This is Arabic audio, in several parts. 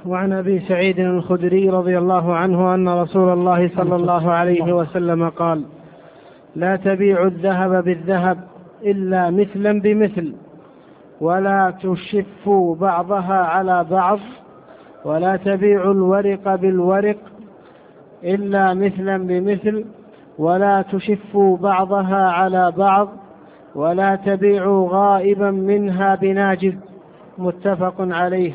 وعن أبي سعيد الخدري رضي الله عنه أن رسول الله صلى الله عليه وسلم قال: لا تبيعوا الذهب بالذهب إلا مثلا بمثل، ولا تشفوا بعضها على بعض، ولا تبيعوا الورق بالورق إلا مثلا بمثل، ولا تشفوا بعضها على بعض، ولا تبيعوا غائبا منها بناجز. متفق عليه.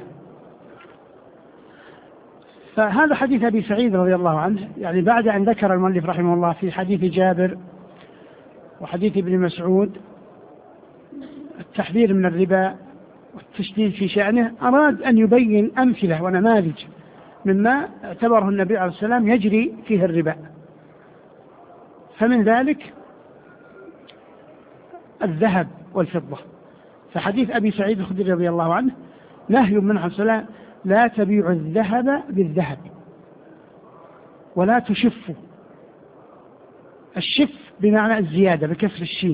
فهذا حديث أبي سعيد رضي الله عنه، يعني بعد أن ذكر المؤلف رحمه الله في حديث جابر وحديث ابن مسعود التحذير من الربا والتشديد في شأنه، أراد أن يبين أمثلة ونماذج مما اعتبره النبي عليه السلام يجري فيه الربا. فمن ذلك الذهب والفضة. فحديث أبي سعيد الخدري رضي الله عنه نهي من عليه السلام: لا تبيعوا الذهب بالذهب ولا تشفوا. الشف بمعنى الزيادة بكسر الشين،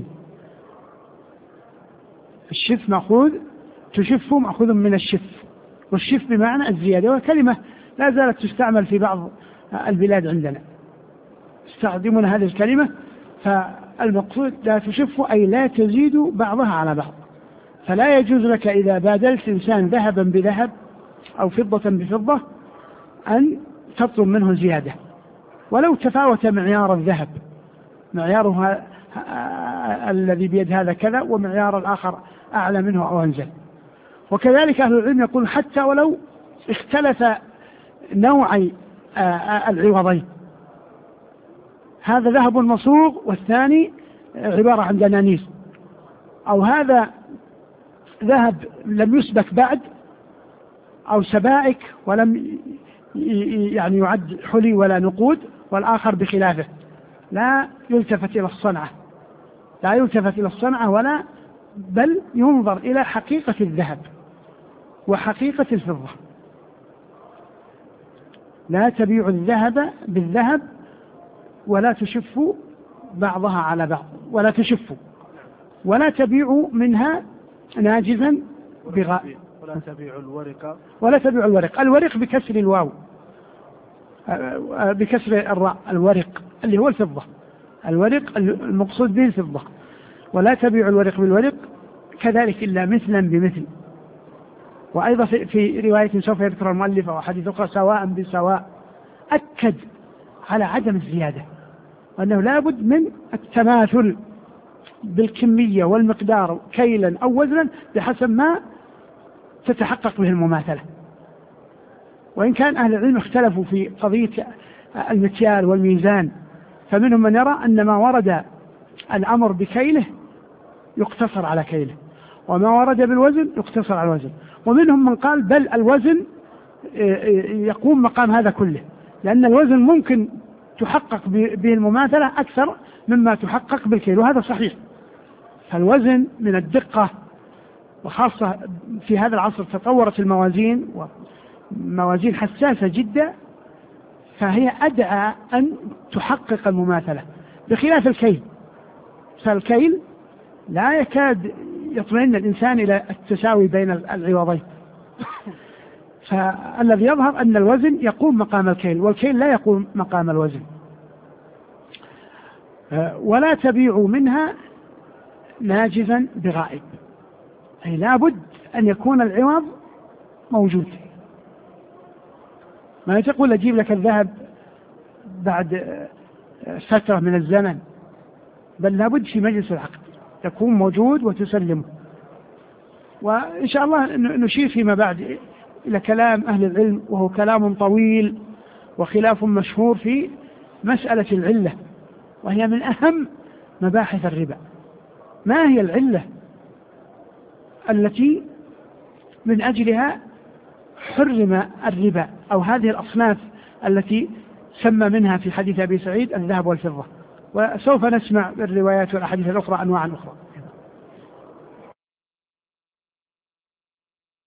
الشف مأخوذ، تشف مأخوذ من الشف، والشف بمعنى الزيادة، وكلمة لا زالت تستعمل في بعض البلاد عندنا، يستخدمون هذه الكلمة. فالمقصود لا تشفوا أي لا تزيدوا بعضها على بعض. فلا يجوز لك إذا بادلت إنسان ذهبا بذهب أو فضة بفضة أن تطلب منه زيادة، ولو تفاوت معيار الذهب، معياره الذي بيد هذا كذا ومعيار الآخر أعلى منه أو أنزل. وكذلك أهل العلم يقول حتى ولو اختلف نوعي العوضين، هذا ذهب مصوغ والثاني عبارة عن دنانير، أو هذا ذهب لم يسبك بعد أو سبائك ولم يعني يعد حلي ولا نقود، والآخر بخلافه، لا يلتفت إلى الصنعة، لا يلتفت إلى الصنعة ولا بل ينظر إلى حقيقة الذهب وحقيقة الفضة. لا تبيعوا الذهب بالذهب ولا تشفوا بعضها على بعض، ولا تشفوا، ولا تبيعوا منها ناجزا بغاء، ولا تبيعوا الورق، ولا تبيعوا الورق. الورق بكسر الواو، بكسر الراء، الورق اللي هو الفضة، الورق المقصود به الفضة. ولا تبيعوا الورق بالورق كذلك إلا مثلا بمثل. وأيضا في رواية سوف يذكر المؤلف وحديث أخرى سواء بسواء، أكد على عدم الزيادة، وأنه لا بد من التماثل بالكمية والمقدار كيلا أو وزنا بحسب ما تتحقق به المماثلة. وإن كان أهل العلم اختلفوا في قضية المكيال والميزان، فمنهم من يرى أن ما ورد الأمر بكيله يقتصر على كيله، وما ورد بالوزن يقتصر على الوزن، ومنهم من قال بل الوزن يقوم مقام هذا كله، لأن الوزن ممكن تحقق به المماثلة أكثر مما تحقق بالكيل، وهذا صحيح. فالوزن من الدقة، وخاصة في هذا العصر تطورت الموازين وموازين حساسة جدا، فهي أدعى أن تحقق المماثلة بخلاف الكيل. فالكيل لا يكاد يطمئن الإنسان إلى التساوي بين العوضين. فالذي يظهر أن الوزن يقوم مقام الكيل، والكيل لا يقوم مقام الوزن. ولا تبيعوا منها ناجزا بغائب، أي لا بد أن يكون العوض موجود. ما تقول أجيب لك الذهب بعد فترة من الزمن، بل لا بد في مجلس العقد يكون موجود وتسلمه. وإن شاء الله نشير فيما بعد إلى كلام أهل العلم، وهو كلام طويل وخلاف مشهور في مسألة العلة، وهي من أهم مباحث الربا. ما هي العلة التي من أجلها حرم الربا، أو هذه الأصناف التي سمى منها في حديث أبي سعيد الذهب والفضة؟ وسوف نسمع بالروايات والأحاديث الأخرى أنواعا أخرى.